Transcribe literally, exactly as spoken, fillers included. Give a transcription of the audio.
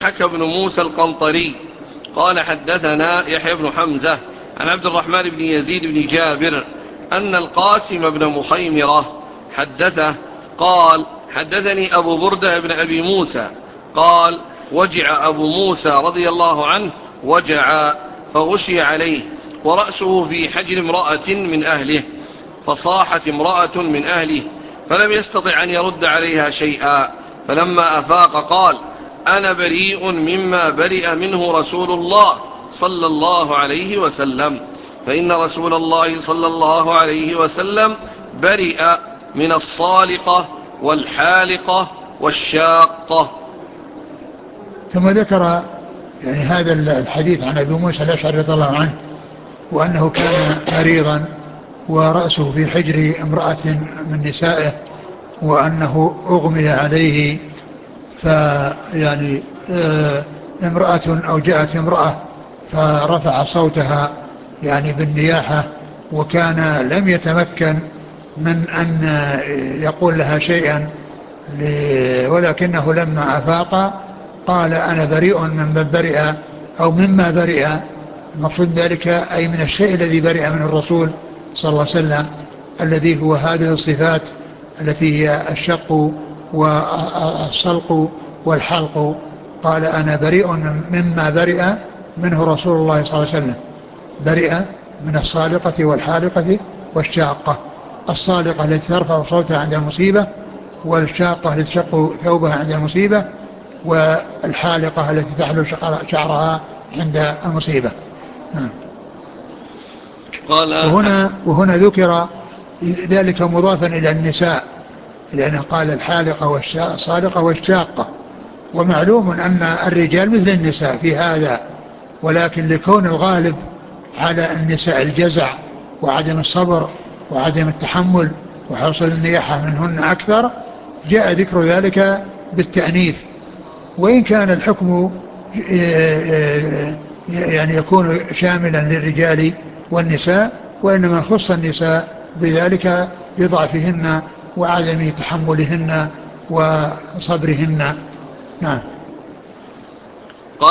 حكى بن موسى القنطري قال حدثنا يحيى بن حمزة عن عبد الرحمن بن يزيد بن جابر أن القاسم بن مخيمرة حدثه قال حدثني أبو بردة بن أبي موسى قال وجع أبو موسى رضي الله عنه وجع فغشي عليه ورأسه في حجر امرأة من أهله، فصاحت امرأة من أهله فلم يستطع أن يرد عليها شيئا، فلما أفاق قال أنا بريء مما برئ منه رسول الله صلى الله عليه وسلم، فإن رسول الله صلى الله عليه وسلم برئ من الصالقة والحالقة والشاقة. ثم ذكر يعني هذا الحديث عن أبي موسى الأشعري رضي الله عنه وأنه كان مريضا ورأسه في حجر امرأة من نسائه وأنه أغمي عليه، فيعني اه امرأة أو جاءت امرأة فرفع صوتها يعني بالنياحة، وكان لم يتمكن من أن يقول لها شيئا، ولكنه لما أفاق قال أنا بريء من برئ أو مما برئ، المقصود ذلك أي من الشيء الذي برئ منه الرسول صلى الله عليه وسلم الذي هو هذه الصفات التي هي الشق والصلق والحلق. قال أنا بريء مما برئ منه رسول الله صلى الله عليه وسلم، برئ من الصالقة والحالقة والشاقة. الصالقة التي ترفع صوتها عند المصيبة، والشاقة التي تشق ثوبها عند المصيبة، والحالقة التي تحلو شعرها عند المصيبة. وهنا, وهنا ذكر ذلك مضافا إلى النساء، لأنه قال الحالقة والصالقة والشاقة، ومعلوم أن الرجال مثل النساء في هذا، ولكن لكون الغالب على النساء الجزع وعدم الصبر وعدم التحمل وحصل النياحة منهن أكثر، جاء ذكر ذلك بالتأنيث، وإن كان الحكم يعني يكون شاملا للرجال والنساء، وإنما خص النساء بذلك لضعفهن وعدم تحملهن وصبرهن. نعم.